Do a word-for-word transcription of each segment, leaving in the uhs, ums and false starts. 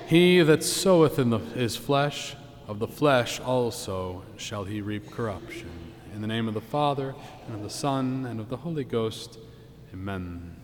He that soweth in the, his flesh, of the flesh also shall he reap corruption. In the name of the Father, and of the Son, and of the Holy Ghost. Amen.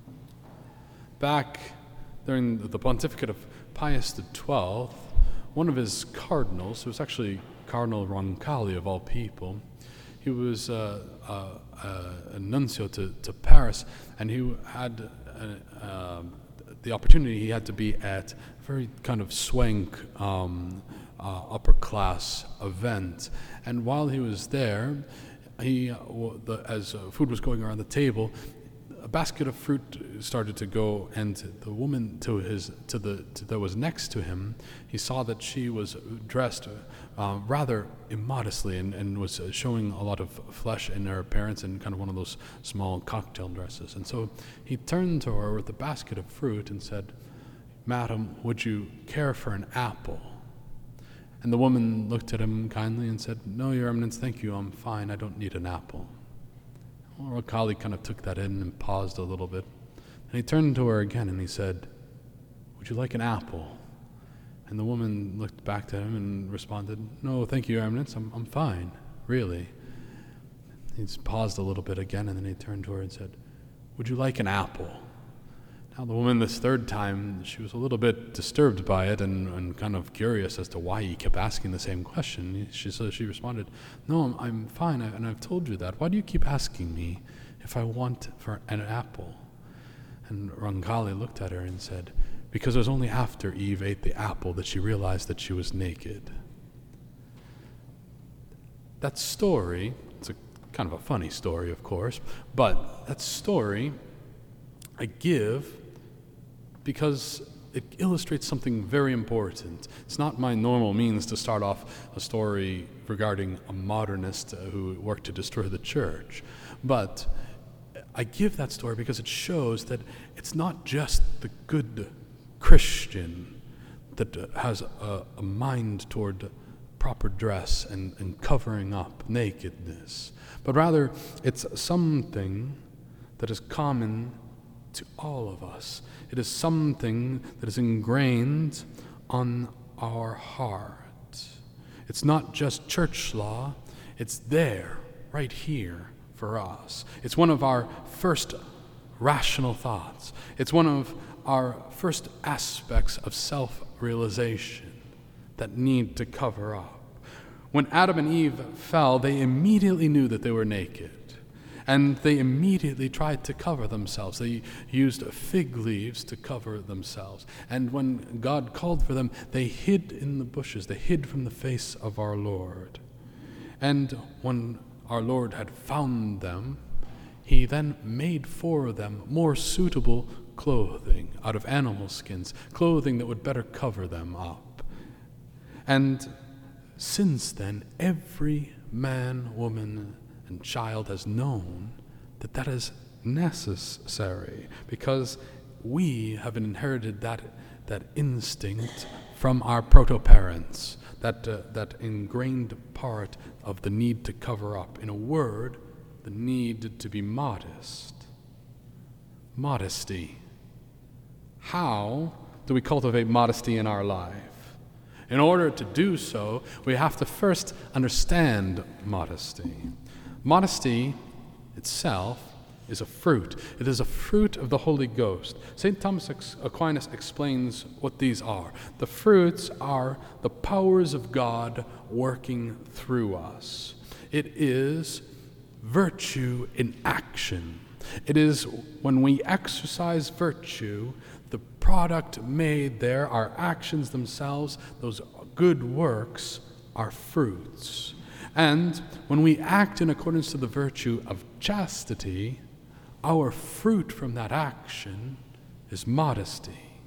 Back during the pontificate of Pius the twelfth, one of his cardinals, who was actually Cardinal Roncalli of all people, he was uh, uh, uh, a nuncio to, to Paris, and he had uh, uh, the opportunity, he had to be at a very kind of swank um, uh, upper class event. And while he was there, he, uh, the, as uh, food was going around the table, a basket of fruit started to go, and the woman to his to the to, that was next to him, he saw that she was dressed uh, rather immodestly and, and was showing a lot of flesh in her appearance and kind of one of those small cocktail dresses. And so he turned to her with a basket of fruit and said, "Madam, would you care for an apple?" And the woman looked at him kindly and said, "No, Your Eminence, thank you. I'm fine. I don't need an apple." Roncalli kind of took that in and paused a little bit. And he turned to her again and he said, "Would you like an apple?" And the woman looked back to him and responded, "No, thank you, Your Eminence. I'm, I'm fine, really." He paused a little bit again, and then he turned to her and said, "Would you like an apple?" Now the woman this third time, she was a little bit disturbed by it and, and kind of curious as to why he kept asking the same question. She so she responded, "No, I'm, I'm fine, I, and I've told you that. Why do you keep asking me if I want for an apple?" And Roncalli looked at her and said, "Because it was only after Eve ate the apple that she realized that she was naked." That story, it's a kind of a funny story, of course, but that story I give because it illustrates something very important. It's not my normal means to start off a story regarding a modernist who worked to destroy the church, but I give that story because it shows that it's not just the good Christian that has a, a mind toward proper dress and, and covering up nakedness, but rather it's something that is common to all of us. It is something that is ingrained on our heart. It's not just church law, it's there, right here for us. It's one of our first rational thoughts. It's one of our first aspects of self-realization that need to cover up. When Adam and Eve fell, they immediately knew that they were naked. And they immediately tried to cover themselves. They used fig leaves to cover themselves. And when God called for them, they hid in the bushes. They hid from the face of our Lord. And when our Lord had found them, he then made for them more suitable clothing out of animal skins, clothing that would better cover them up. And since then, every man, woman, and child has known that that is necessary because we have inherited that that instinct from our proto-parents, that uh, that ingrained part of the need to cover up. In a word, the need to be modest. Modesty. How do we cultivate modesty in our life? In order to do so, we have to first understand modesty. Modesty itself is a fruit. It is a fruit of the Holy Ghost. Saint Thomas Aquinas explains what these are. The fruits are the powers of God working through us. It is virtue in action. It is when we exercise virtue, the product made there, our actions themselves, those good works are fruits. And when we act in accordance to the virtue of chastity, our fruit from that action is modesty.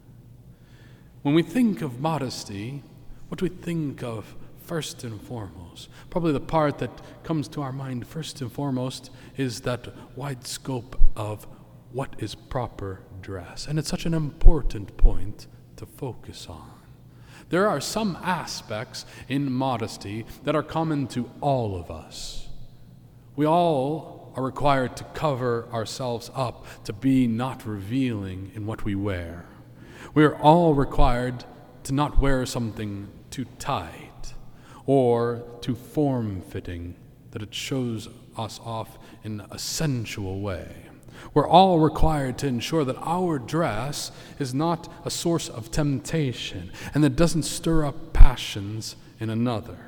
When we think of modesty, what do we think of first and foremost? Probably the part that comes to our mind first and foremost is that wide scope of what is proper dress. And it's such an important point to focus on. There are some aspects in modesty that are common to all of us. We all are required to cover ourselves up, to be not revealing in what we wear. We are all required to not wear something too tight or too form-fitting that it shows us off in a sensual way. We're all required to ensure that our dress is not a source of temptation and that doesn't stir up passions in another.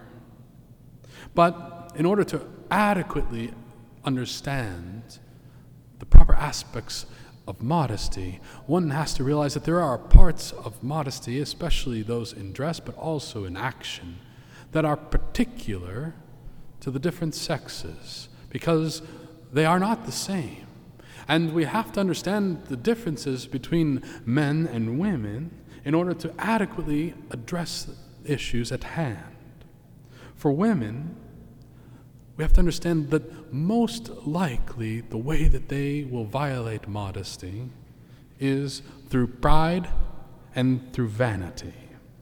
But in order to adequately understand the proper aspects of modesty, one has to realize that there are parts of modesty, especially those in dress, but also in action, that are particular to the different sexes, because they are not the same. And we have to understand the differences between men and women in order to adequately address issues at hand. For women, we have to understand that most likely the way that they will violate modesty is through pride and through vanity.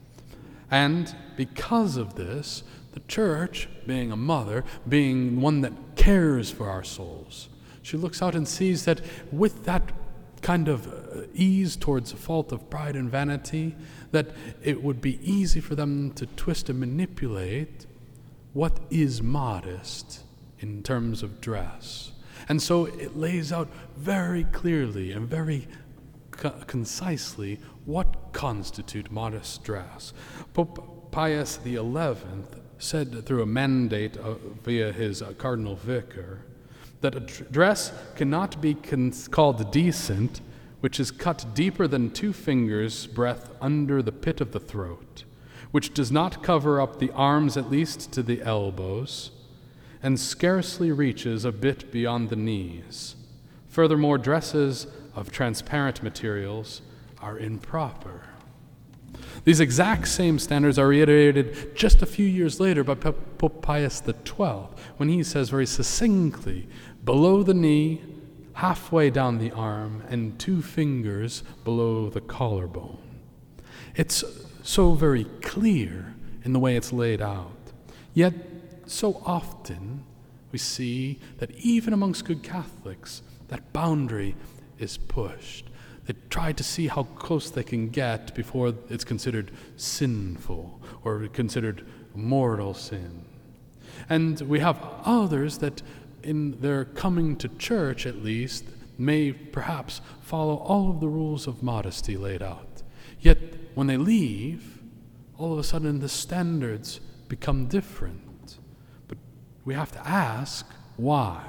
And because of this, the church, being a mother, being one that cares for our souls, she looks out and sees that with that kind of ease towards the fault of pride and vanity, that it would be easy for them to twist and manipulate what is modest in terms of dress. And so it lays out very clearly and very co- concisely what constitute modest dress. Pope Pius the eleventh said through a mandate uh, via his uh, cardinal vicar that a dress cannot be cons- called decent which is cut deeper than two fingers' breadth under the pit of the throat, which does not cover up the arms at least to the elbows, and scarcely reaches a bit beyond the knees. Furthermore, dresses of transparent materials are improper. These exact same standards are reiterated just a few years later by Pope Pius the twelfth, when he says very succinctly, below the knee, halfway down the arm, and two fingers below the collarbone. It's so very clear in the way it's laid out. Yet, so often we see that even amongst good Catholics, that boundary is pushed. They try to see how close they can get before it's considered sinful or considered mortal sin. And we have others that in their coming to church at least may perhaps follow all of the rules of modesty laid out. Yet when they leave, all of a sudden the standards become different. But we have to ask why.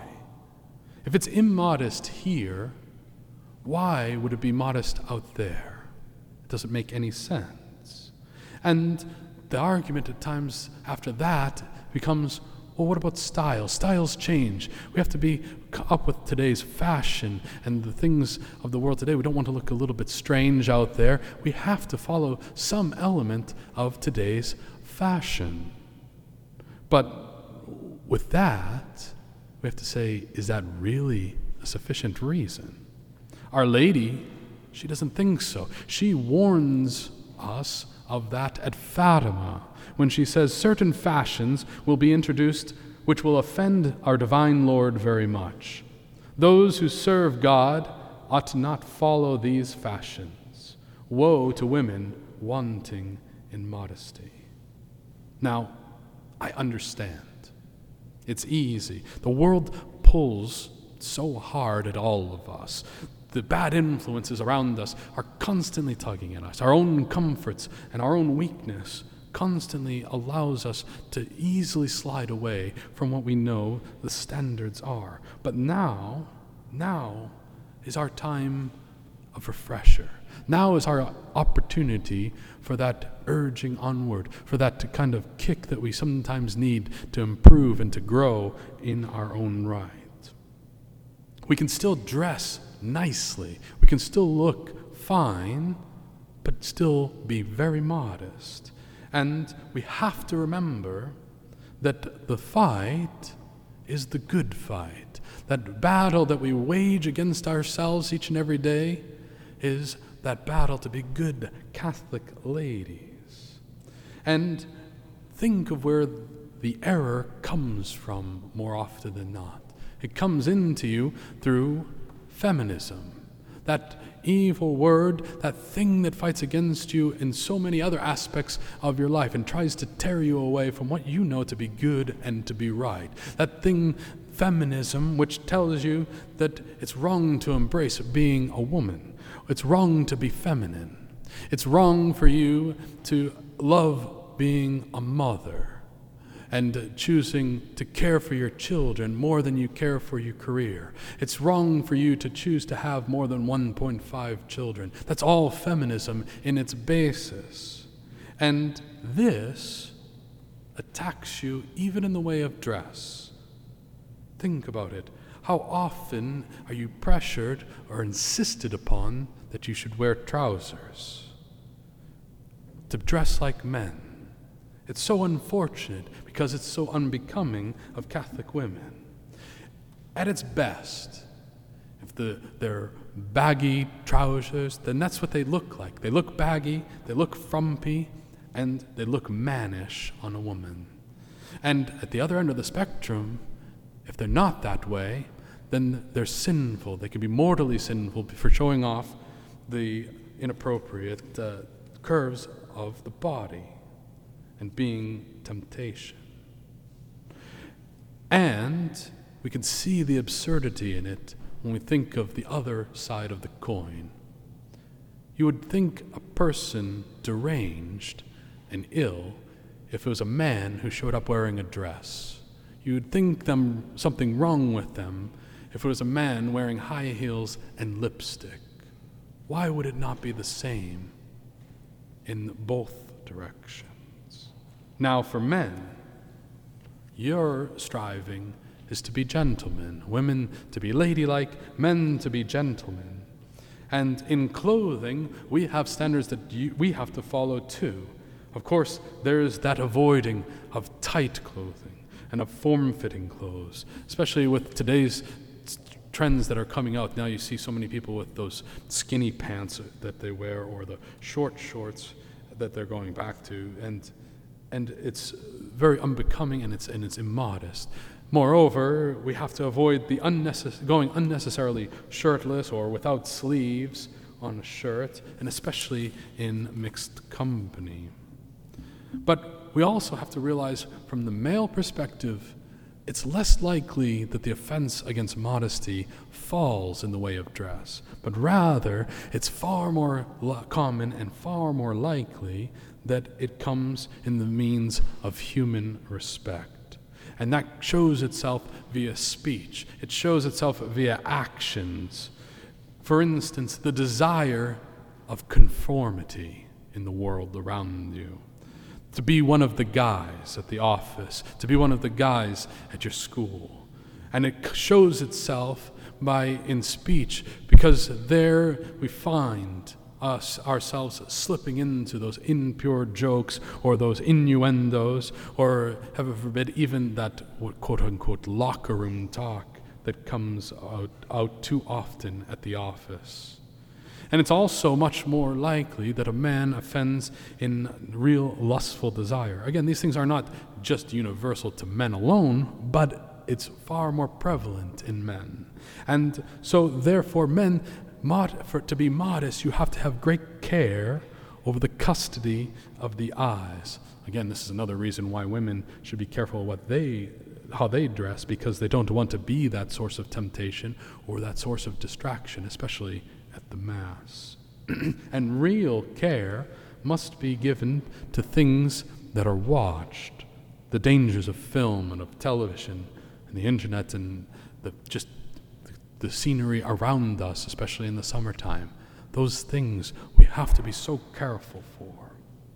If it's immodest here, why would it be modest out there? It doesn't make any sense. And the argument at times after that becomes, well, what about style? Styles change. We have to be up with today's fashion and the things of the world today. We don't want to look a little bit strange out there. We have to follow some element of today's fashion. But with that, we have to say, is that really a sufficient reason? Our Lady, she doesn't think so. She warns us of that at Fatima when she says certain fashions will be introduced which will offend our divine Lord very much. Those who serve God ought to not follow these fashions. Woe to women wanting in modesty. Now, I understand. It's easy. The world pulls so hard at all of us. The bad influences around us are constantly tugging at us. Our own comforts and our own weakness constantly allows us to easily slide away from what we know the standards are. But now, now is our time of refresher. Now is our opportunity for that urging onward, for that kind of kick that we sometimes need to improve and to grow in our own right. We can still dress nicely. We can still look fine, but still be very modest. And we have to remember that the fight is the good fight. That battle that we wage against ourselves each and every day is that battle to be good Catholic ladies. And think of where the error comes from more often than not. It comes into you through feminism. that evil word, that thing that fights against you in so many other aspects of your life and tries to tear you away from what you know to be good and to be right. That thing, feminism, which tells you that it's wrong to embrace being a woman. It's wrong to be feminine. It's wrong for you to love being a mother and choosing to care for your children more than you care for your career. It's wrong for you to choose to have more than one point five children. That's all feminism in its basis. And this attacks you even in the way of dress. Think about it. How often are you pressured or insisted upon that you should wear trousers, to dress like men? It's so unfortunate because it's so unbecoming of Catholic women. At its best, if the, they're baggy trousers, then that's what they look like. They look baggy, they look frumpy, and they look mannish on a woman. And at the other end of the spectrum, if they're not that way, then they're sinful. They can be mortally sinful for showing off the inappropriate uh, curves of the body and being temptation. And we can see the absurdity in it when we think of the other side of the coin. You would think a person deranged and ill if it was a man who showed up wearing a dress. You would think them something wrong with them if it was a man wearing high heels and lipstick. Why would it not be the same in both directions? Now for men, your striving is to be gentlemen, women to be ladylike, men to be gentlemen. And in clothing, we have standards that you, we have to follow too. Of course, there is that avoiding of tight clothing and of form-fitting clothes, especially with today's trends that are coming out. Now you see so many people with those skinny pants that they wear or the short shorts that they're going back to, and and it's very unbecoming and it's and it's immodest. Moreover, we have to avoid the unnecess- going unnecessarily shirtless or without sleeves on a shirt, and especially in mixed company. But we also have to realize from the male perspective, it's less likely that the offense against modesty falls in the way of dress, but rather it's far more lo- common and far more likely that it comes in the means of human respect. And that shows itself via speech. It shows itself via actions. For instance, the desire of conformity in the world around you. To be one of the guys at the office, to be one of the guys at your school. And it shows itself by in speech, because there we find us ourselves slipping into those impure jokes or those innuendos, or heaven forbid even that quote-unquote locker room talk that comes out, out too often at the office. And it's also much more likely that a man offends in real lustful desire. Again, these things are not just universal to men alone, but it's far more prevalent in men. And so therefore men, mod- for to be modest, you have to have great care over the custody of the eyes. Again, this is another reason why women should be careful what they how they dress, because they don't want to be that source of temptation or that source of distraction, especially at the Mass. And real care must be given to things that are watched. The dangers of film and of television and the internet and the just the scenery around us, especially in the summertime. Those things we have to be so careful for.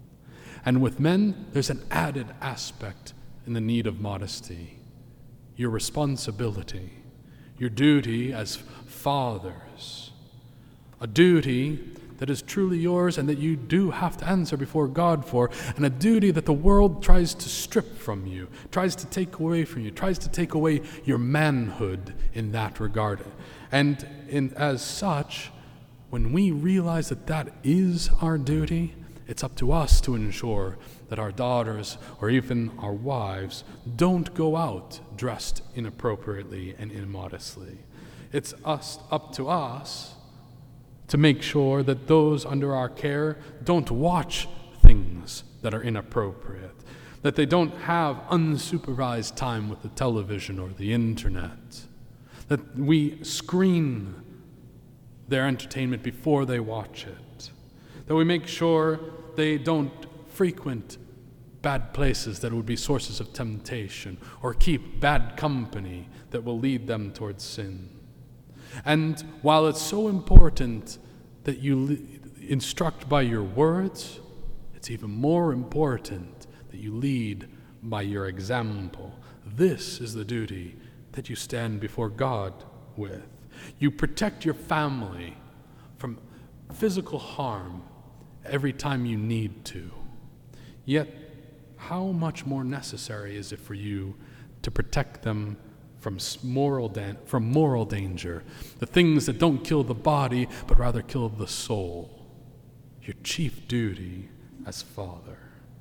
And with men, there's an added aspect in the need of modesty. Your responsibility, your duty as fathers, a duty that is truly yours and that you do have to answer before God for, and a duty that the world tries to strip from you, tries to take away from you, tries to take away your manhood in that regard. And in, as such, when we realize that that is our duty, it's up to us to ensure that our daughters or even our wives don't go out dressed inappropriately and immodestly. It's us, up to us to make sure that those under our care don't watch things that are inappropriate, that they don't have unsupervised time with the television or the internet, that we screen their entertainment before they watch it, that we make sure they don't frequent bad places that would be sources of temptation or keep bad company that will lead them towards sin. And while it's so important that you le- instruct by your words, it's even more important that you lead by your example. This is the duty that you stand before God with. You protect your family from physical harm every time you need to. Yet, how much more necessary is it for you to protect them from moral da- from moral danger, the things that don't kill the body but rather kill the soul? Your chief duty as father.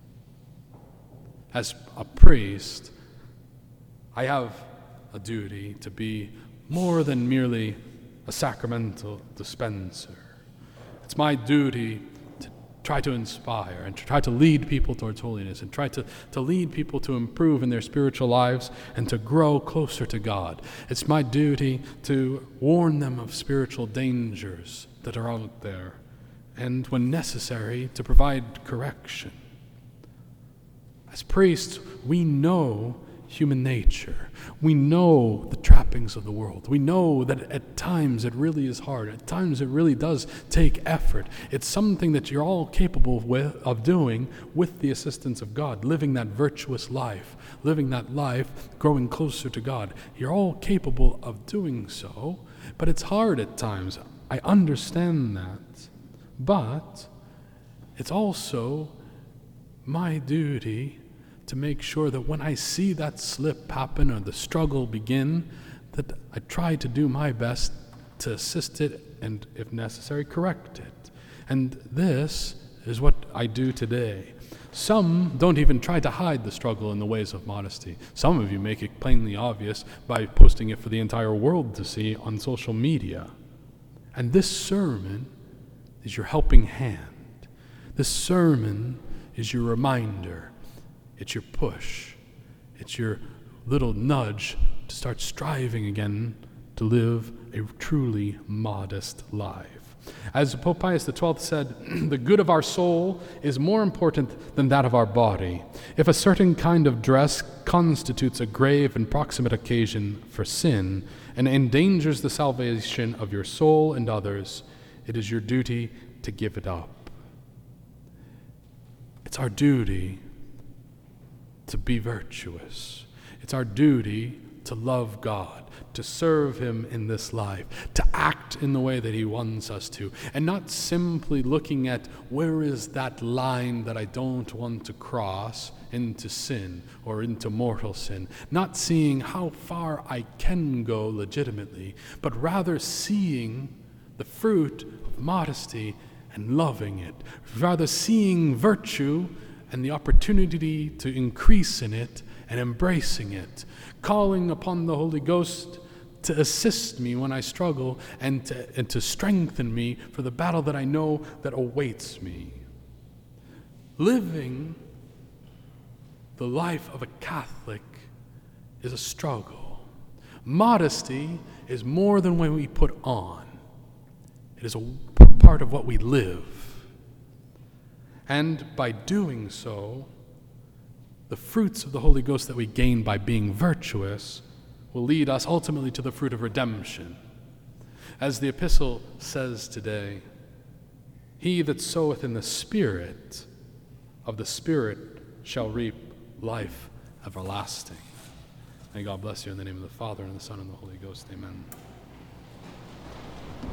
As a priest, I have a duty to be more than merely a sacramental dispenser. It's my duty to try to inspire and to try to lead people towards holiness and try to, to lead people to improve in their spiritual lives and to grow closer to God. It's my duty to warn them of spiritual dangers that are out there and, when necessary, to provide correction. As priests, we know human nature. We know the trappings of the world. We know that at times it really is hard. At times it really does take effort. It's something that you're all capable with, of doing with the assistance of God, living that virtuous life, living that life, growing closer to God. You're all capable of doing so, but it's hard at times. I understand that. But it's also my duty to make sure that when I see that slip happen or the struggle begin, that I try to do my best to assist it and, if necessary, correct it. And this is what I do today. Some don't even try to hide the struggle in the ways of modesty. Some of you make it plainly obvious by posting it for the entire world to see on social media. And this sermon is your helping hand. This sermon is your reminder. It's your push. It's your little nudge to start striving again to live a truly modest life. As Pope Pius the twelfth said, the good of our soul is more important than that of our body. If a certain kind of dress constitutes a grave and proximate occasion for sin and endangers the salvation of your soul and others, it is your duty to give it up. It's our duty to be virtuous. It's our duty to love God, to serve Him in this life, to act in the way that He wants us to, and not simply looking at where is that line that I don't want to cross into sin or into mortal sin, not seeing how far I can go legitimately, but rather seeing the fruit of modesty and loving it, rather seeing virtue and the opportunity to increase in it and embracing it, calling upon the Holy Ghost to assist me when I struggle and to, and to strengthen me for the battle that I know that awaits me. Living the life of a Catholic is a struggle. Modesty is more than what we put on. It is a part of what we live. And by doing so, the fruits of the Holy Ghost that we gain by being virtuous will lead us ultimately to the fruit of redemption. As the epistle says today, he that soweth in the Spirit, of the Spirit shall reap life everlasting. May God bless you in the name of the Father, and the Son, and the Holy Ghost. Amen.